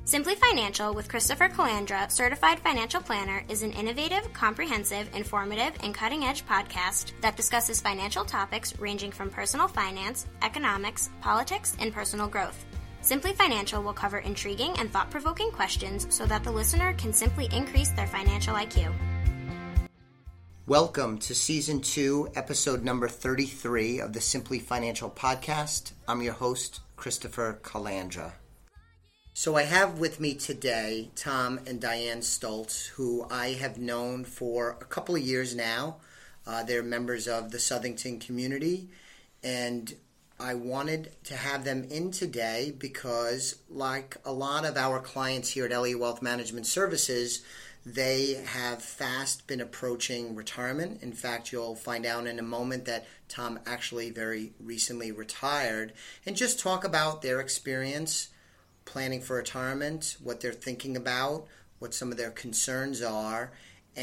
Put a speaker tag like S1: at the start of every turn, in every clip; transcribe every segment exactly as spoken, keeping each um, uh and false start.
S1: Simply Financial with Christopher Calandra, Certified Financial Planner, is an innovative, comprehensive, informative, and cutting-edge podcast that discusses financial topics ranging from personal finance, economics, politics, and personal growth. Simply Financial will cover intriguing and thought-provoking questions so that the listener can simply increase their financial I Q.
S2: Welcome to Season two, Episode number thirty-three of the Simply Financial Podcast. I'm your host, Christopher Calandra. So I have with me today Tom and Diane Stoltz, who I have known for a couple of years now. Uh, they're members of the Southington community, and I wanted to have them in today because, like a lot of our clients here at Elliott Wealth Management Services, they have fast been approaching retirement. In fact, you'll find out in a moment that Tom actually very recently retired, and just talk about their experience planning for retirement, what they're thinking about, what some of their concerns are,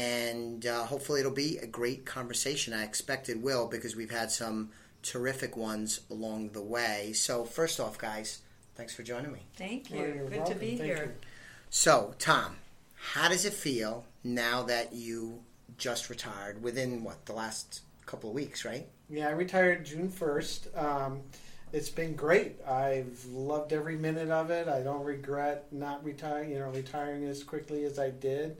S2: and uh, hopefully it'll be a great conversation. I expect it will, because we've had some terrific ones along the way. So first off, guys, thanks for joining me.
S3: Thank you.
S4: Oh, you're
S3: Good
S4: welcome.
S3: to be
S4: Thank
S3: here.
S4: you.
S2: So, Tom, how does it feel now that you just retired within, what, the last couple of weeks, right?
S4: Yeah, I retired June first. Um, it's been great. I've loved every minute of it. I don't regret not retiring, you know, retiring as quickly as I did.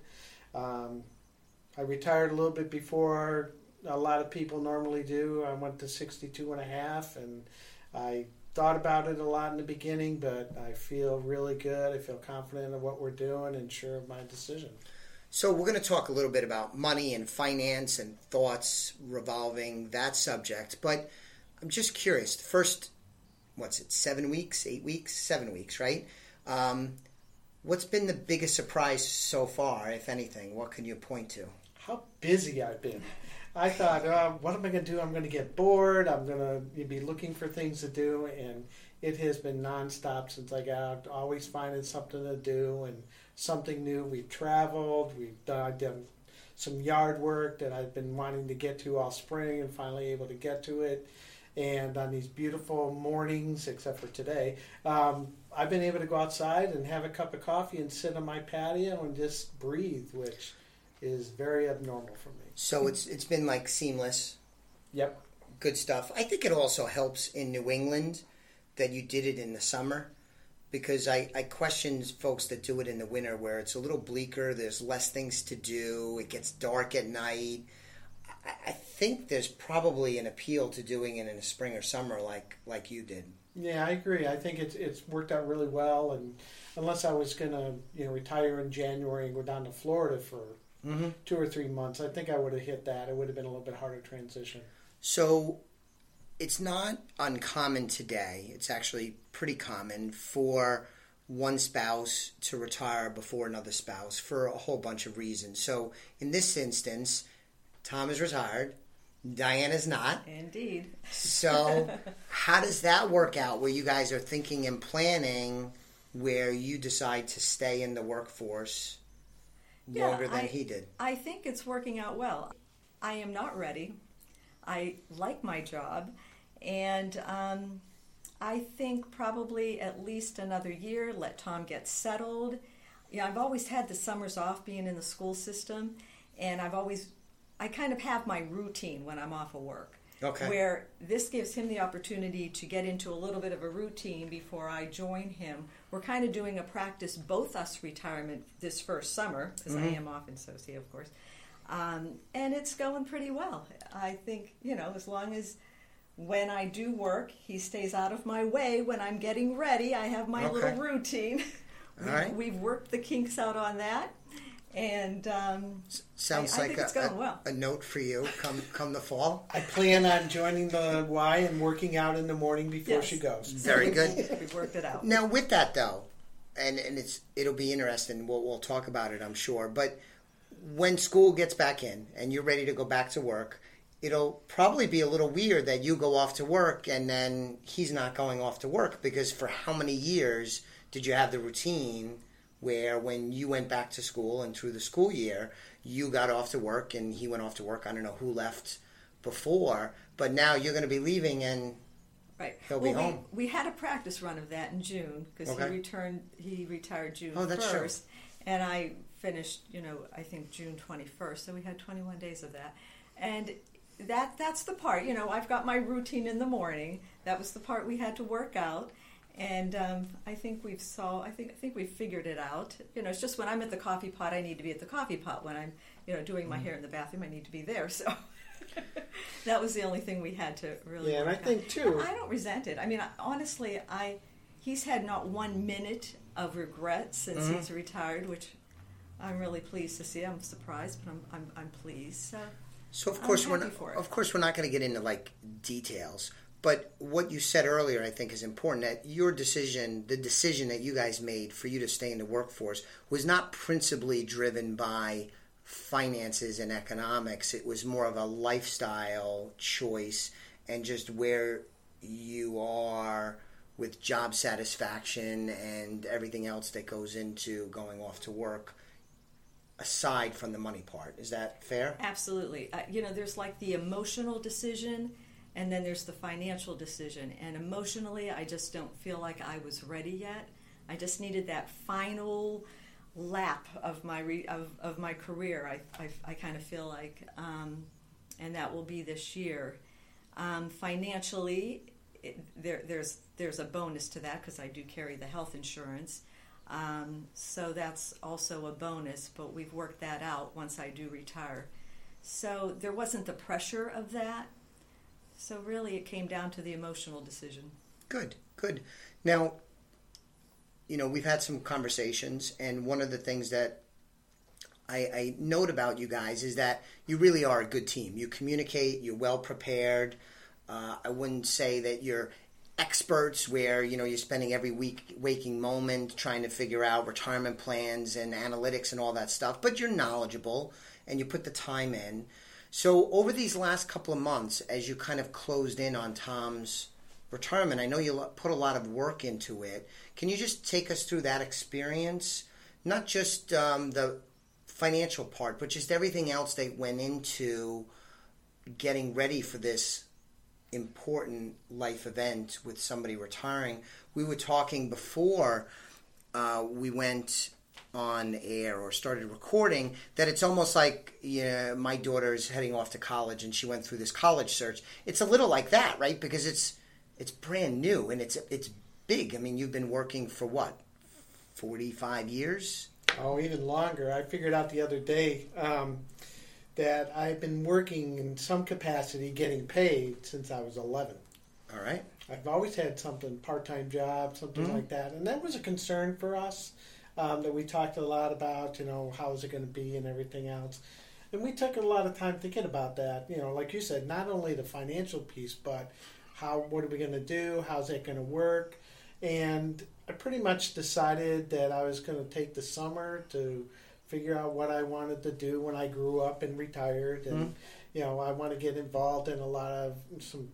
S4: Um, I retired a little bit before a lot of people normally do. I went to sixty-two and a half, and I thought about it a lot in the beginning, but I feel really good. I feel confident in what we're doing and sure of my decision.
S2: So we're going to talk a little bit about money and finance and thoughts revolving that subject, but I'm just curious. The first, what's it, seven weeks, eight weeks, seven weeks, right? Um, what's been the biggest surprise so far, if anything? What can you point to?
S4: How busy I've been. I thought, uh, what am I going to do? I'm going to get bored. I'm going to be looking for things to do, and it has been nonstop since I got out, always finding something to do and something new. We've traveled. We've done, done some yard work that I've been wanting to get to all spring and finally able to get to it. And on these beautiful mornings, except for today, um, I've been able to go outside and have a cup of coffee and sit on my patio and just breathe, which is very abnormal for me.
S2: So it's it's been like seamless.
S4: Yep.
S2: Good stuff. I think it also helps in New England that you did it in the summer, because I, I question folks that do it in the winter where it's a little bleaker, there's less things to do, it gets dark at night. I, I think there's probably an appeal to doing it in the spring or summer like like you did.
S4: Yeah, I agree. I think it's it's worked out really well, and unless I was going to, you know, retire in January and go down to Florida for mm-hmm. two or three months, I think I would have hit that. It would have been a little bit harder transition.
S2: So it's not uncommon today. It's actually pretty common for one spouse to retire before another spouse for a whole bunch of reasons. So in this instance, Tom is retired. Diane is not.
S3: Indeed.
S2: So how does that work out where you guys are thinking and planning where you decide to stay in the workforce longer
S3: yeah,
S2: than
S3: I,
S2: he did?
S3: I think it's working out well. I am not ready. I like my job, and um, I think probably at least another year, let Tom get settled. Yeah, I've always had the summers off being in the school system, and I've always, I kind of have my routine when I'm off of work.
S2: Okay.
S3: Where this gives him the opportunity to get into a little bit of a routine before I join him. We're kind of doing a practice, both us retirement this first summer, because mm-hmm. I am off in Socia, of course. Um, and it's going pretty well. I think, you know, as long as when I do work, he stays out of my way. When I'm getting ready, I have my
S2: okay.
S3: little routine. we've,
S2: All right.
S3: we've worked the kinks out on that. And um,
S2: sounds
S3: I, I
S2: like
S3: think
S2: a,
S3: it's going
S2: a,
S3: well.
S2: a note for you come come the fall.
S4: I plan on joining the Y and working out in the morning before
S3: yes.
S4: she goes.
S2: Very good.
S3: We've worked it out.
S2: Now, with that though, and and it's it'll be interesting. We'll we'll talk about it, I'm sure. But when school gets back in and you're ready to go back to work, it'll probably be a little weird that you go off to work and then he's not going off to work, because for how many years did you have the routine where when you went back to school and through the school year, you got off to work and he went off to work? I don't know who left before, but now you're going to be leaving and
S3: Right.
S2: he'll
S3: well,
S2: be home.
S3: We, we had a practice run of that in June because
S2: Okay.
S3: he returned. He retired June
S2: Oh, that's true.
S3: first, and I finished. You know, I think June twenty-first. So we had twenty-one days of that, and that that's the part. You know, I've got my routine in the morning. That was the part we had to work out. And um, I think we've saw. I think I think we've figured it out. You know, it's just when I'm at the coffee pot, I need to be at the coffee pot. When I'm, you know, doing my
S2: Mm-hmm.
S3: hair in the bathroom, I need to be there. So that was the only thing we had to really.
S4: Yeah, and I
S3: work
S4: think
S3: out.
S4: too.
S3: I don't resent it. I mean, I, honestly, I he's had not one minute of regret since
S2: Mm-hmm.
S3: he's retired, which I'm really pleased to see. I'm surprised, but I'm I'm, I'm pleased. So
S2: So of
S3: I'm
S2: course we're
S3: happy
S2: not,
S3: for it.
S2: of course we're not going to get into like details, but what you said earlier I think is important, that your decision, the decision that you guys made for you to stay in the workforce was not principally driven by finances and economics. It was more of a lifestyle choice and just where you are with job satisfaction and everything else that goes into going off to work, aside from the money part. Is that fair?
S3: Absolutely. Uh, you know, there's like the emotional decision, and then there's the financial decision. And emotionally, I just don't feel like I was ready yet. I just needed that final lap of my re- of, of my career. I I, I kind of feel like, um, and that will be this year. Um, financially, it, there there's there's a bonus to that because I do carry the health insurance. Um, so that's also a bonus, but we've worked that out once I do retire. So there wasn't the pressure of that. So really it came down to the emotional decision.
S2: Good, good. Now, you know, we've had some conversations, and one of the things that I, I note about you guys is that you really are a good team. You communicate, you're well prepared. Uh, I wouldn't say that you're experts where, you know, you're spending every week waking moment trying to figure out retirement plans and analytics and all that stuff, but you're knowledgeable and you put the time in. So over these last couple of months, as you kind of closed in on Tom's retirement, I know you put a lot of work into it. Can you just take us through that experience? Not just um, the financial part, but just everything else that went into getting ready for this important life event with somebody retiring. We were talking before uh, we went on air or started recording that it's almost like, you know, my daughter is heading off to college and she went through this college search. It's a little like that, right? Because it's it's brand new and it's it's big. I mean, you've been working for what, forty-five years?
S4: Oh, even longer. I figured out the other day um, that I've been working in some capacity getting paid since I was eleven.
S2: All right.
S4: I've always had something, part-time job, something
S2: Mm-hmm.
S4: like that. And that was a concern for us um, that we talked a lot about, you know, how is it going to be and everything else. And we took a lot of time thinking about that. You know, like you said, not only the financial piece, but how, what are we going to do? How's that going to work? And I pretty much decided that I was going to take the summer to figure out what I wanted to do when I grew up and retired. And,
S2: Mm-hmm.
S4: you know, I want to get involved in a lot of some,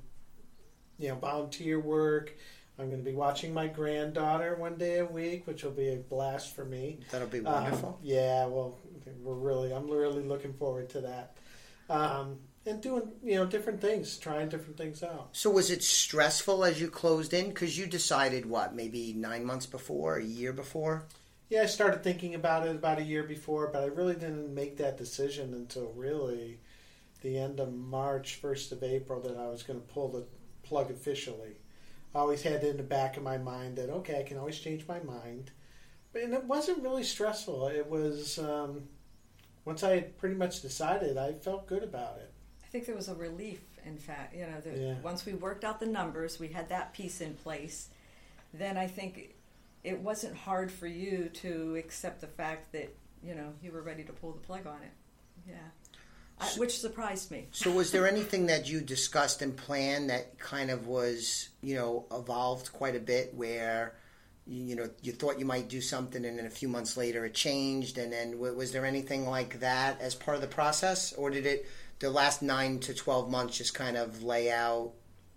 S4: you know, volunteer work. I'm going to be watching my granddaughter one day a week, which will be a blast for me.
S2: That'll be
S4: Um,
S2: wonderful.
S4: yeah, well, we're really, I'm really looking forward to that. Um, and doing, you know, different things, trying different things out.
S2: So was it stressful as you closed in? Because you decided, what, maybe nine months before, a year before?
S4: Yeah, I started thinking about it about a year before, but I really didn't make that decision until really the end of March, first of April, that I was going to pull the plug officially. I always had it in the back of my mind that, okay, I can always change my mind. And it wasn't really stressful. It was, um, once I had pretty much decided, I felt good about it.
S3: I think there was a relief, in fact. You know, that
S4: Yeah.
S3: once we worked out the numbers, we had that piece in place, then I think it wasn't hard for you to accept the fact that, you know, you were ready to pull the plug on it. Yeah. I, which surprised me.
S2: So was there anything that you discussed and planned that kind of was, you know, evolved quite a bit where, you, you know, you thought you might do something and then a few months later it changed, and then w- was there anything like that as part of the process? Or did it, the last nine to twelve months just kind of lay out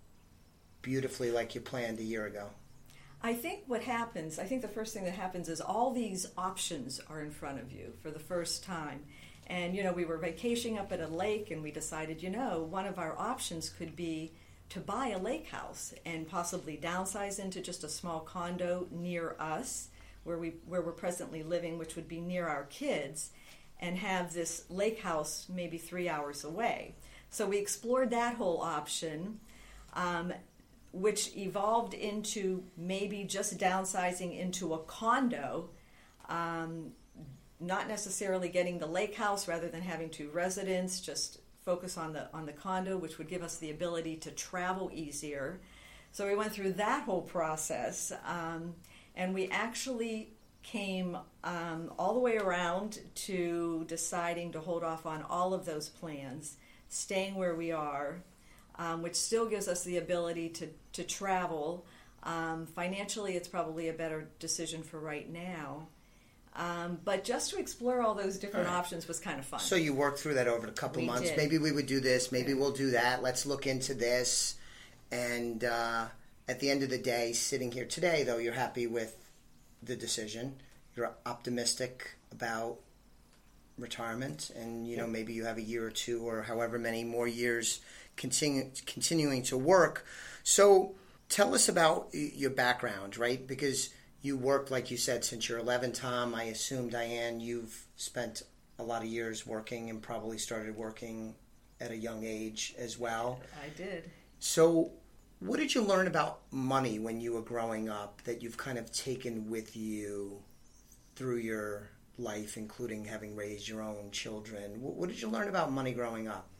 S2: beautifully like you planned a year ago?
S3: I think what happens, I think the first thing that happens is all these options are in front of you for the first time. And, you know, we were vacationing up at a lake and we decided, you know, one of our options could be to buy a lake house and possibly downsize into just a small condo near us, where we where we're presently living, which would be near our kids, and have this lake house maybe three hours away. So we explored that whole option, um, which evolved into maybe just downsizing into a condo, um, not necessarily getting the lake house rather than having two residents, just focus on the on the condo, which would give us the ability to travel easier. So we went through that whole process, um, and we actually came um, all the way around to deciding to hold off on all of those plans, staying where we are, um, which still gives us the ability to, to travel. Um, financially, it's probably a better decision for right now. Um, but just to explore all those different all right. options was kind of fun.
S2: So you worked through that over a couple
S3: we
S2: months.
S3: Did.
S2: Maybe we would do this. Maybe we'll do that. Let's look into this. And uh, at the end of the day, sitting here today, though, you're happy with the decision. You're optimistic about retirement. And, you know, maybe you have a year or two or however many more years continue, continuing to work. So tell us about your background, right? Because you worked, like you said, since you're eleven, Tom. I assume, Diane, you've spent a lot of years working and probably started working at a young age as well.
S3: I did.
S2: So what did you learn about money when you were growing up that you've kind of taken with you through your life, including having raised your own children? What did you learn about money growing up?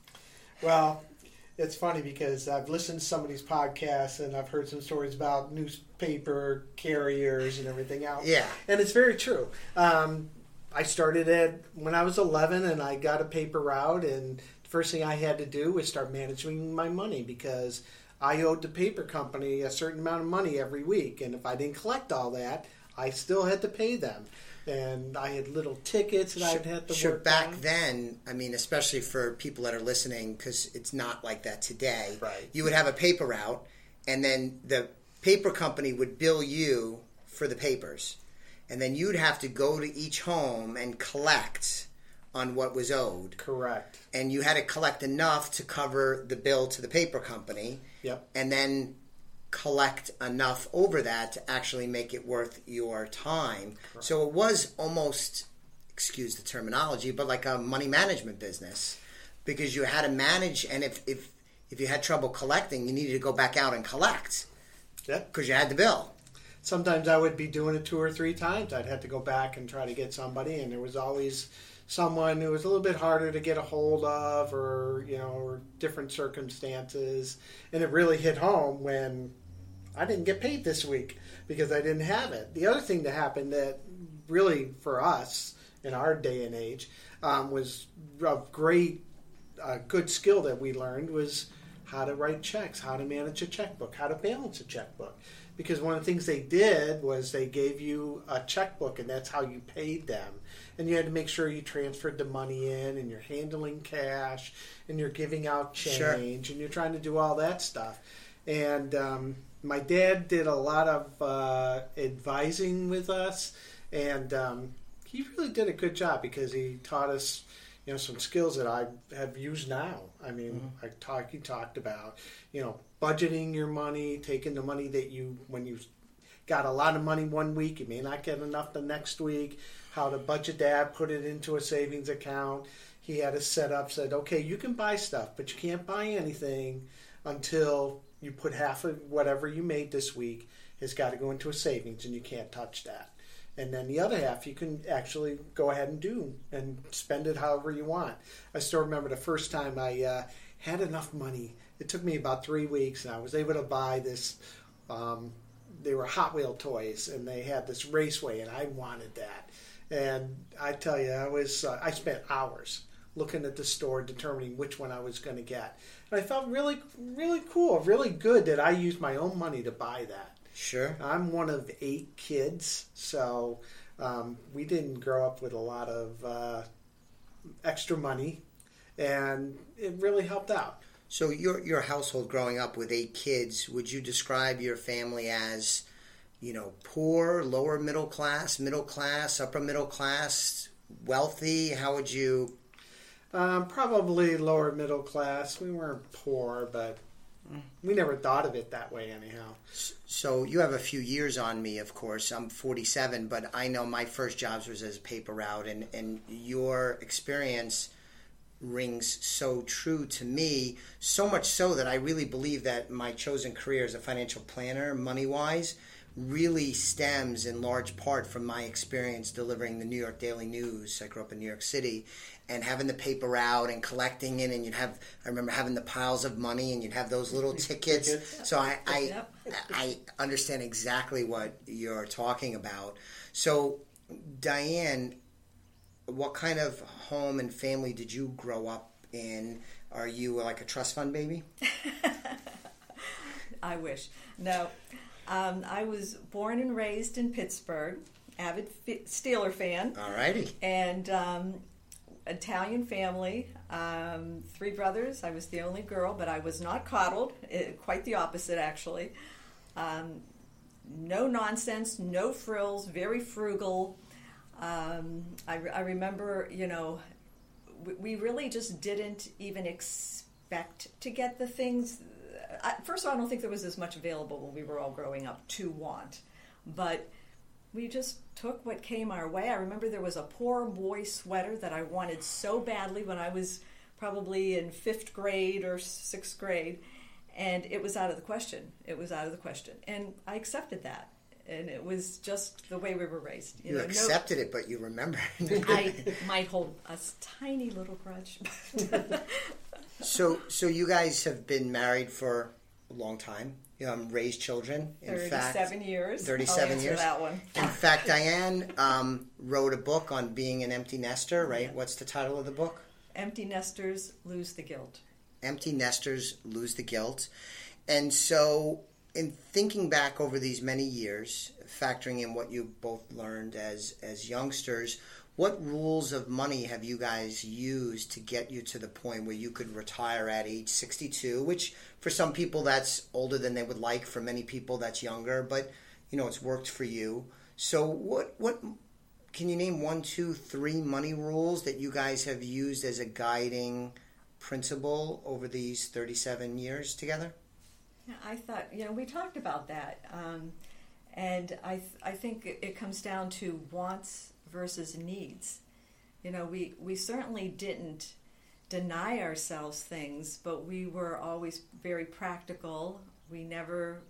S4: Well, it's funny because I've listened to some of these podcasts and I've heard some stories about newspaper carriers and everything else.
S2: Yeah.
S4: And it's very true. Um, I started at when I was eleven and I got a paper route, and the first thing I had to do was start managing my money because I owed the paper company a certain amount of money every week. And if I didn't collect all that, I still had to pay them. And I had little tickets that I'd have to
S2: sure,
S4: work
S2: back
S4: on.
S2: then, I mean, especially for people that are listening, because it's not like that today.
S4: Right.
S2: You would have a paper route, and then the paper company would bill you for the papers. And then you'd have to go to each home and collect on what was owed.
S4: Correct.
S2: And you had to collect enough to cover the bill to the paper company.
S4: Yep.
S2: And then collect enough over that to actually make it worth your time. Correct. So it was almost, excuse the terminology, but like a money management business, because you had to manage, and if if, if you had trouble collecting, you needed to go back out and collect.
S4: Yep.
S2: Because you had the bill.
S4: Sometimes I would be doing it two or three times. I'd have to go back and try to get somebody, and there was always someone who was a little bit harder to get a hold of, or, you know, or different circumstances. And it really hit home when I didn't get paid this week because I didn't have it. The other thing that happened that really, for us in our day and age, um, was a great, uh, good skill that we learned was how to write checks, how to manage a checkbook, how to balance a checkbook. Because one of the things they did was they gave you a checkbook, and that's how you paid them. And you had to make sure you transferred the money in, and you're handling cash, and you're giving out change,
S2: sure.
S4: and you're trying to do all that stuff. And um, my dad did a lot of uh, advising with us, and um, he really did a good job because he taught us, you know, some skills that I have used now. I mean, mm-hmm. I talk, he talked about, you know, budgeting your money, taking the money that you, when you got a lot of money one week, you may not get enough the next week, how to budget that, put it into a savings account. He had a setup, said, okay, you can buy stuff, but you can't buy anything until you put half of whatever you made this week has got to go into a savings, and you can't touch that. And then the other half you can actually go ahead and do and spend it however you want. I still remember the first time I uh, had enough money. It took me about three weeks, and I was able to buy this. Um, they were Hot Wheel toys, and they had this raceway, and I wanted that. And I tell you, I was uh, I spent hours looking at the store, determining which one I was going to get. And I felt really, really cool, really good that I used my own money to buy that.
S2: Sure.
S4: I'm one of eight kids, so um, we didn't grow up with a lot of uh, extra money, and it really helped out.
S2: So your your household growing up with eight kids, would you describe your family as, you know, poor, lower middle class, middle class, upper middle class, wealthy? How would you?
S4: Um, probably lower middle class. We weren't poor, but we never thought of it that way anyhow.
S2: So you have a few years on me, of course. I'm forty-seven, but I know my first jobs was as a paper route, and, and your experience rings so true to me, so much so that I really believe that my chosen career as a financial planner, money-wise, really stems in large part from my experience delivering the New York Daily News. I grew up in New York City, and having the paper out and collecting it, and you'd have, I remember having the piles of money, and you'd have those little tickets. So I, I,
S3: Yep.
S2: I understand exactly what you're talking about. So, Diane, what kind of home and family did you grow up in? Are you like a trust fund baby?
S3: I wish. No. Um, I was born and raised in Pittsburgh, avid fi- Steeler fan.
S2: All righty.
S3: And um, Italian family, um, three brothers. I was the only girl, but I was not coddled. It, quite the opposite, actually. Um, no nonsense, no frills, very frugal. Um, I, re- I remember, you know, we, we really just didn't even expect to get the things. I, first of all, I don't think there was as much available when we were all growing up to want. But we just took what came our way. I remember there was a poor boy sweater that I wanted so badly when I was probably in fifth grade or sixth grade. And it was out of the question. It was out of the question. And I accepted that. And it was just the way we were raised.
S2: You,
S3: know,
S2: accepted no, it, but you remember.
S3: I might hold a tiny little grudge.
S2: so, so you guys have been married for a long time. You know, raised children. In
S3: Thirty-seven
S2: fact,
S3: years.
S2: Thirty-seven
S3: I'll answer
S2: years.
S3: That one.
S2: In fact, Diane um, wrote a book on being an empty nester. Right?
S3: Yeah.
S2: What's the title of the book?
S3: Empty Nesters Lose the Guilt.
S2: Empty Nesters Lose the Guilt. And so, in thinking back over these many years, factoring in what you both learned as as youngsters, what rules of money have you guys used to get you to the point where you could retire at age sixty-two, which for some people that's older than they would like, for many people that's younger, but you know, it's worked for you. So what what can you name one, two, three money rules that you guys have used as a guiding principle over these thirty-seven years together?
S3: Yeah, I thought, you know, we talked about that. Um, and I th- I think it, it comes down to wants versus needs. You know, we, we certainly didn't deny ourselves things, but we were always very practical. We never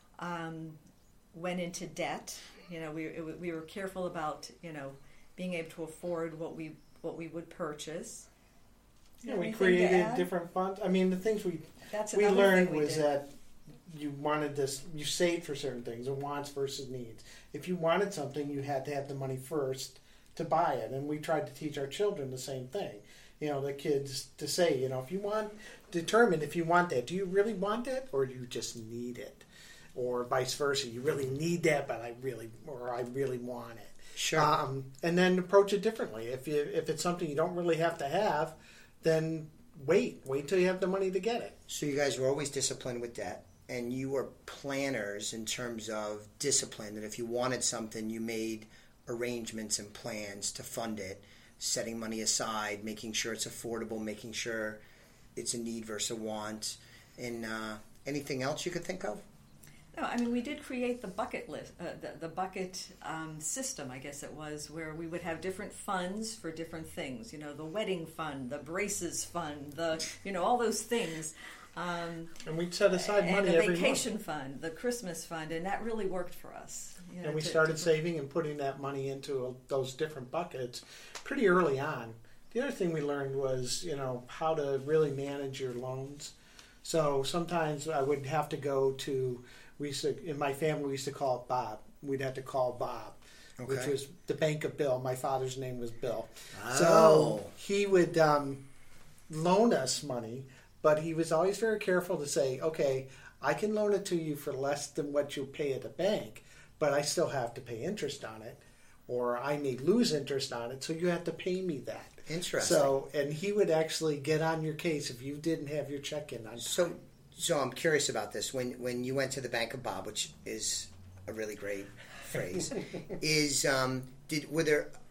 S3: um, went into debt. You know, we it, we were careful about, you know, being able to afford what we what we would purchase.
S4: Yeah, we
S3: Anything to
S4: created
S3: add?
S4: different funds. I mean, the things we
S3: That's
S4: we
S3: another
S4: learned
S3: thing we
S4: was
S3: did.
S4: that you wanted this, you saved for certain things, and wants versus needs. If you wanted something, you had to have the money first to buy it, and we tried to teach our children the same thing. You know, the kids to say, you know, if you want, determine if you want that. Do you really want it, or do you just need it? Or vice versa, you really need that, but I really, or I really want it.
S2: Sure.
S4: Um, and then approach it differently. If you if it's something you don't really have to have, then wait. Wait till you have the money to get it.
S2: So you guys were always disciplined with debt, and you were planners in terms of discipline, that if you wanted something, you made arrangements and plans to fund it, setting money aside, making sure it's affordable, making sure it's a need versus a want. And uh, anything else you could think of?
S3: No, I mean, we did create the bucket list, uh, the, the bucket um, system, I guess it was, where we would have different funds for different things. You know, the wedding fund, the braces fund, the, you know, all those things. Um,
S4: And we'd set aside
S3: and
S4: money
S3: the
S4: every
S3: vacation
S4: month.
S3: fund, the Christmas fund, and that really worked for us. You know,
S4: And we
S3: to-
S4: started
S3: to-
S4: saving and putting that money into those different buckets pretty early on. The other thing we learned was, you know, how to really manage your loans. So sometimes I would have to go to, we used to, in my family, we used to call it Bob. We'd have to call Bob,
S2: Okay.
S4: which was the Bank of Bill. My father's name was Bill.
S2: Oh.
S4: So he would um, loan us money, but he was always very careful to say, okay, I can loan it to you for less than what you pay at the bank, but I still have to pay interest on it, or I may lose interest on it, so you have to pay me that.
S2: Interesting.
S4: So, and he would actually get on your case if you didn't have your check in on time.
S2: So, so I'm curious about this. When when you went to the Bank of Bob, which is a really great phrase, is um, did were there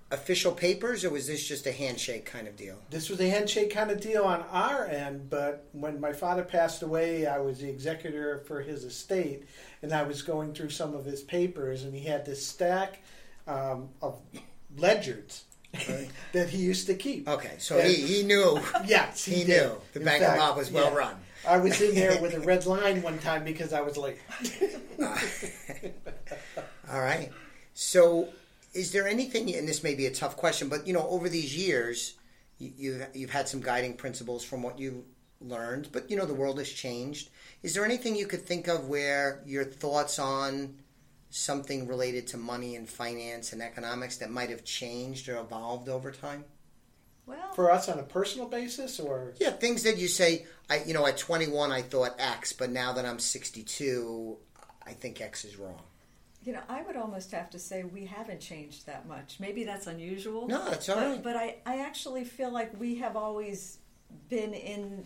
S2: official papers, or was this just a handshake kind of deal?
S4: This was a handshake kind of deal on our end, but when my father passed away, I was the executor for his estate, and I was going through some of his papers, and he had this stack um, of ledgers right. that he used to keep.
S2: Okay, so
S4: and,
S2: he, he knew.
S4: Yes, he,
S2: he
S4: did.
S2: knew. The
S4: In
S2: Bank
S4: fact,
S2: of Bob was well
S4: yeah.
S2: run.
S4: I was in there with a red line one time because I was late.
S2: All right. So, is there anything, and this may be a tough question, but, you know, over these years, you, you've, you've had some guiding principles from what you learned, but, you know, the world has changed. Is there anything you could think of where your thoughts on something related to money and finance and economics that might have changed or evolved over time?
S3: Well,
S4: for us on a personal basis, or
S2: yeah, things that you say, I you know, at twenty-one I thought X, but now that I'm sixty-two, I think X is wrong.
S3: You know, I would almost have to say we haven't changed that much. Maybe that's unusual.
S2: No, that's all
S3: but,
S2: right.
S3: But I, I actually feel like we have always been in,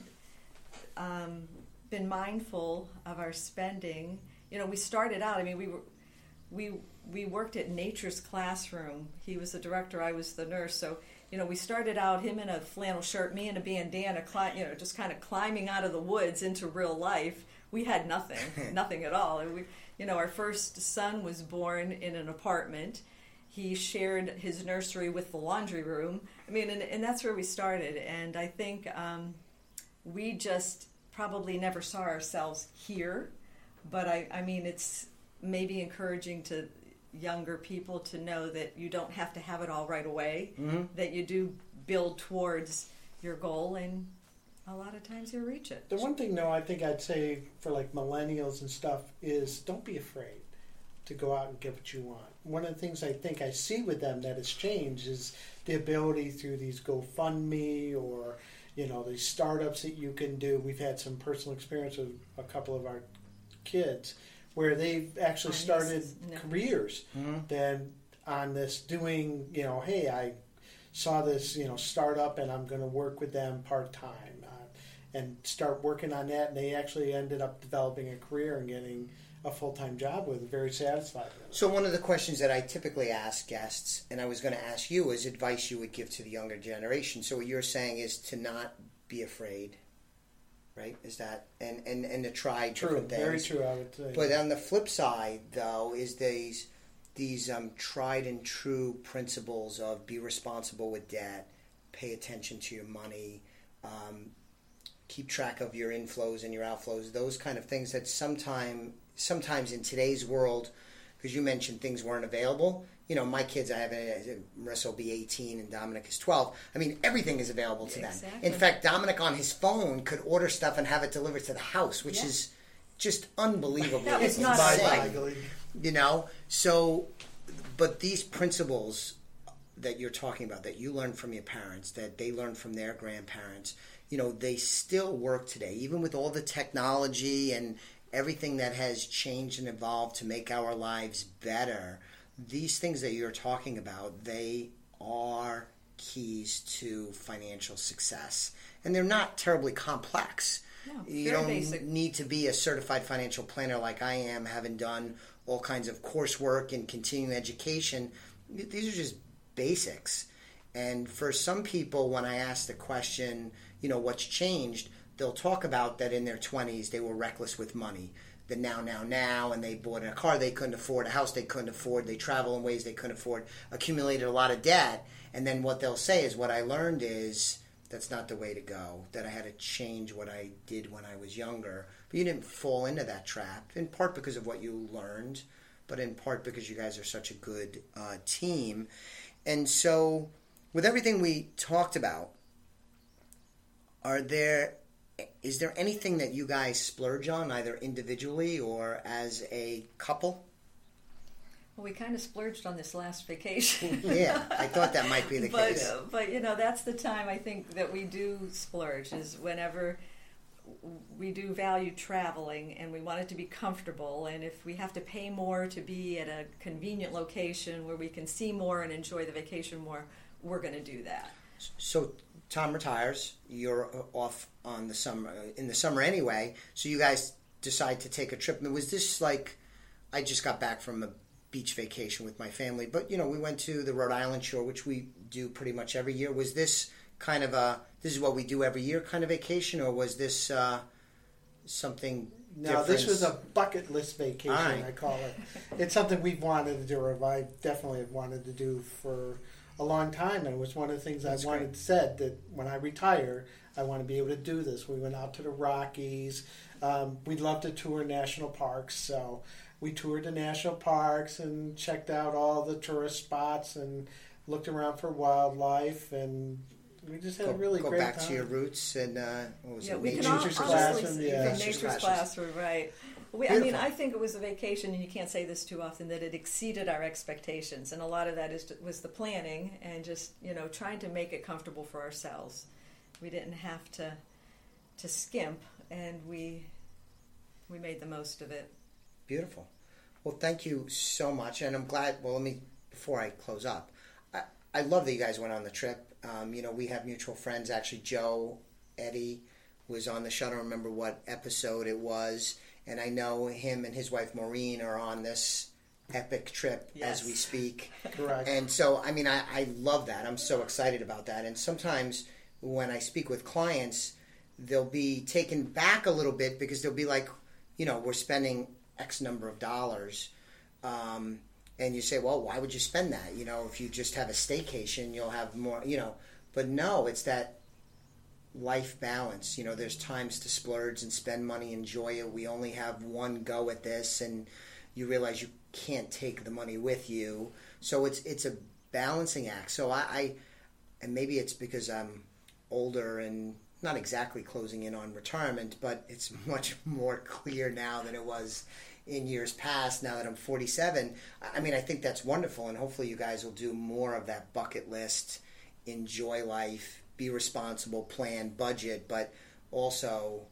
S3: um, been mindful of our spending. You know, we started out. I mean, we were, we we worked at Nature's Classroom. He was the director. I was the nurse. So. You know, we started out, him in a flannel shirt, me in a bandana, cli- you know, just kind of climbing out of the woods into real life. We had nothing, nothing at all. And we, you know, our first son was born in an apartment. He shared his nursery with the laundry room. I mean, and, and that's where we started. And I think um, we just probably never saw ourselves here. But I, I mean, it's maybe encouraging to younger people to know that you don't have to have it all right away, mm-hmm. that you do build towards your goal, and a lot of times you'll reach it.
S4: The one thing, though, I think I'd say for like millennials and stuff is don't be afraid to go out and get what you want. One of the things I think I see with them that has changed is the ability through these GoFundMe or, you know, these startups that you can do. We've had some personal experience with a couple of our kids where they've actually started no. careers mm-hmm. then on this doing, you know, hey, I saw this, you know, startup and I'm going to work with them part-time uh, and start working on that. And they actually ended up developing a career and getting a full-time job with it, very satisfied with it.
S2: So one of the questions that I typically ask guests, and I was going to ask you, is advice you would give to the younger generation. So what you're saying is to not be afraid. Right? Is that and, and, and to try
S4: true,
S2: different things.
S4: Very true, I would say.
S2: But on the flip side, though, is these these um, tried and true principles of be responsible with debt, pay attention to your money, um, keep track of your inflows and your outflows. Those kind of things that sometime sometimes in today's world, because you mentioned things weren't available. You know, my kids, I have a, Marissa will be eighteen and Dominic is twelve. I mean, everything is available to
S3: exactly.
S2: them. In fact, Dominic on his phone could order stuff and have it delivered to the house, which yeah. is just unbelievable.
S3: That was not
S2: insane. You know, so, but these principles that you're talking about, that you learned from your parents, that they learned from their grandparents, you know, they still work today, even with all the technology and everything that has changed and evolved to make our lives better. These things that you're talking about, they are keys to financial success. And they're not terribly complex.
S3: No,
S2: you
S3: very
S2: don't
S3: basic.
S2: need to be a certified financial planner like I am, having done all kinds of coursework and continuing education. These are just basics. And for some people, when I ask the question, you know, what's changed, they'll talk about that in their twenties they were reckless with money. The now, now, now, and they bought a car they couldn't afford, a house they couldn't afford, they travel in ways they couldn't afford, accumulated a lot of debt, and then what they'll say is, what I learned is, that's not the way to go, that I had to change what I did when I was younger. But you didn't fall into that trap, in part because of what you learned, but in part because you guys are such a good uh, team. And so, with everything we talked about, are there... is there anything that you guys splurge on, either individually or as a couple?
S3: Well, we kind of splurged on this last vacation.
S2: Yeah, I thought that might be the
S3: but,
S2: case.
S3: Uh, but, you know, that's the time I think that we do splurge, is whenever we do value traveling and we want it to be comfortable. And if we have to pay more to be at a convenient location where we can see more and enjoy the vacation more, we're going to do that.
S2: So Tom retires. You're off on the summer in the summer anyway. So you guys decide to take a trip. I mean, was this like, I just got back from a beach vacation with my family. But, you know, we went to the Rhode Island shore, which we do pretty much every year. Was this kind of a, this is what we do every year kind of vacation, or was this uh, something
S4: No,
S2: different?
S4: this was a bucket list vacation,
S2: Right.
S4: I call it. It's something we've wanted to do, or I definitely have wanted to do for a long time, and it was one of the things
S2: That's
S4: I wanted
S2: great.
S4: said, that when I retire, I want to be able to do this. We went out to the Rockies. Um, we'd love to tour national parks, so we toured the national parks and checked out all the tourist spots and looked around for wildlife, and we just had
S2: Go,
S4: a really
S2: go
S4: great
S2: back
S4: time.
S2: to your roots and, uh, what was
S3: Yeah,
S2: it,
S3: we
S2: nature?
S3: can all,
S4: Nature's
S3: honestly
S4: classroom,
S3: see
S4: yeah.
S3: from
S2: Nature's
S3: nature's
S2: classroom.
S3: classroom, right? We, I mean,
S2: Beautiful.
S3: I think it was a vacation, and you can't say this too often, that it exceeded our expectations, and a lot of that is was the planning and just, you know, trying to make it comfortable for ourselves. We didn't have to to skimp, and we we made the most of it.
S2: Beautiful. Well, thank you so much, and I'm glad. Well, let me before I close up. I, I love that you guys went on the trip. Um, you know, we have mutual friends. Actually, Joe Eddie was on the show. I don't remember what episode it was, and I know him and his wife Maureen are on this epic trip
S3: Yes.
S2: as we speak.
S4: Correct.
S2: And so, I mean, I, I love that. I'm so excited about that. And sometimes when I speak with clients, they'll be taken back a little bit because they'll be like, you know, we're spending X number of dollars. Um, and you say, well, why would you spend that? You know, if you just have a staycation, you'll have more, you know. But no, it's that life balance. You know, there's times to splurge and spend money, enjoy it. We only have one go at this, and you realize you can't take the money with you. So it's it's a balancing act. So I, I and maybe it's because I'm older and not exactly closing in on retirement, but it's much more clear now than it was in years past. Now that I'm forty-seven, I mean, I think that's wonderful, and hopefully you guys will do more of that bucket list, enjoy life, be responsible, plan, budget, but also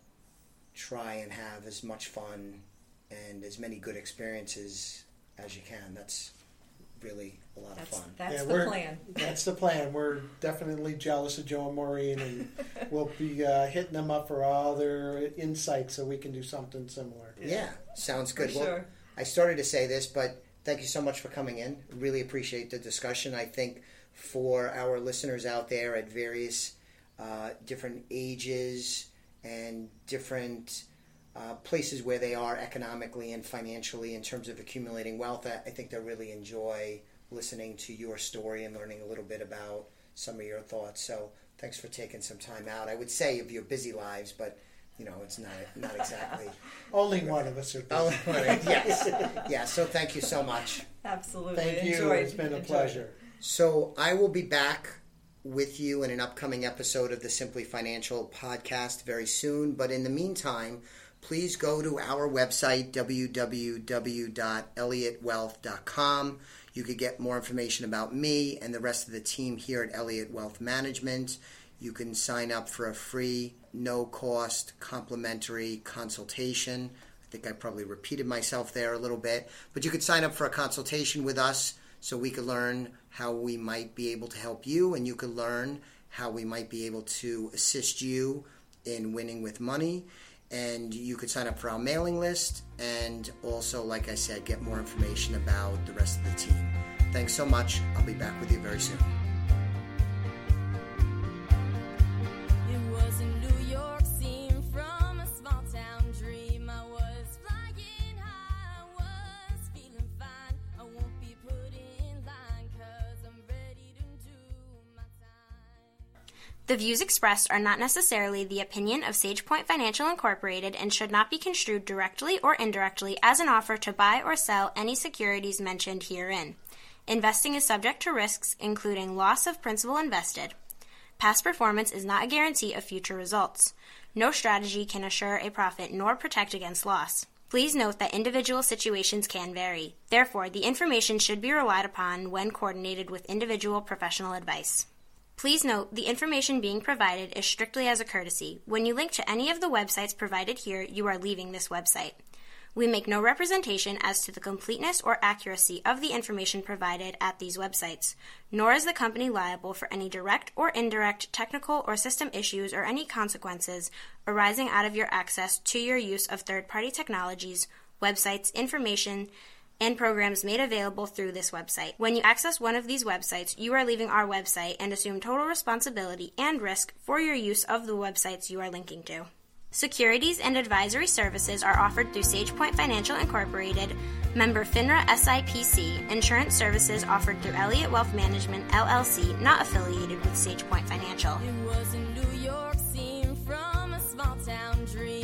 S2: try and have as much fun and as many good experiences as you can. That's really a lot
S3: That's
S2: of fun.
S3: that's
S4: Yeah,
S3: the
S4: we're-
S3: plan.
S4: That's the plan. We're definitely jealous of Joe and Maureen, and we'll be uh, hitting them up for all their insights so we can do something similar.
S2: Yeah, sounds good.
S3: For
S2: Well,
S3: sure.
S2: I started to say this, but thank you so much for coming in. Really appreciate the discussion. I think for our listeners out there at various uh, different ages and different uh, places where they are economically and financially in terms of accumulating wealth, I, I think they'll really enjoy listening to your story and learning a little bit about some of your thoughts. So thanks for taking some time out. I would say of your busy lives, but you know, it's not not exactly.
S4: Only one of us are busy.
S2: Oh, yes. Yeah, so thank you so much.
S3: Absolutely.
S4: Thank you.
S3: Enjoyed-
S4: It's been a
S3: enjoyed.
S4: pleasure.
S2: So I will be back with you in an upcoming episode of the Simply Financial podcast very soon. But in the meantime, please go to our website, w w w dot elliott wealth dot com. You could get more information about me and the rest of the team here at Elliott Wealth Management. You can sign up for a free, no-cost, complimentary consultation. I think I probably repeated myself there a little bit. But you could sign up for a consultation with us so we could learn how we might be able to help you, and you could learn how we might be able to assist you in winning with money. And you could sign up for our mailing list and also, like I said, get more information about the rest of the team. Thanks so much. I'll be back with you very soon.
S5: It was in New York, seen from a small town dream. I was flying high, I was feeling fine. I won't be put in line, cause I'm ready to do my time.
S1: The views expressed are not necessarily the opinion of SagePoint Financial Incorporated and should not be construed directly or indirectly as an offer to buy or sell any securities mentioned herein. Investing is subject to risks, including loss of principal invested. Past performance is not a guarantee of future results. No strategy can assure a profit nor protect against loss. Please note that individual situations can vary. Therefore, the information should be relied upon when coordinated with individual professional advice. Please note, the information being provided is strictly as a courtesy. When you link to any of the websites provided here, you are leaving this website. We make no representation as to the completeness or accuracy of the information provided at these websites, nor is the company liable for any direct or indirect technical or system issues or any consequences arising out of your access to your use of third-party technologies, websites, information, and programs made available through this website. When you access one of these websites, you are leaving our website and assume total responsibility and risk for your use of the websites you are linking to. Securities and advisory services are offered through SagePoint Financial Incorporated, member FINRA S I P C. Insurance services offered through Elliott Wealth Management, L L C, not affiliated with SagePoint Financial.
S5: It was in New York, seen from a small town dream.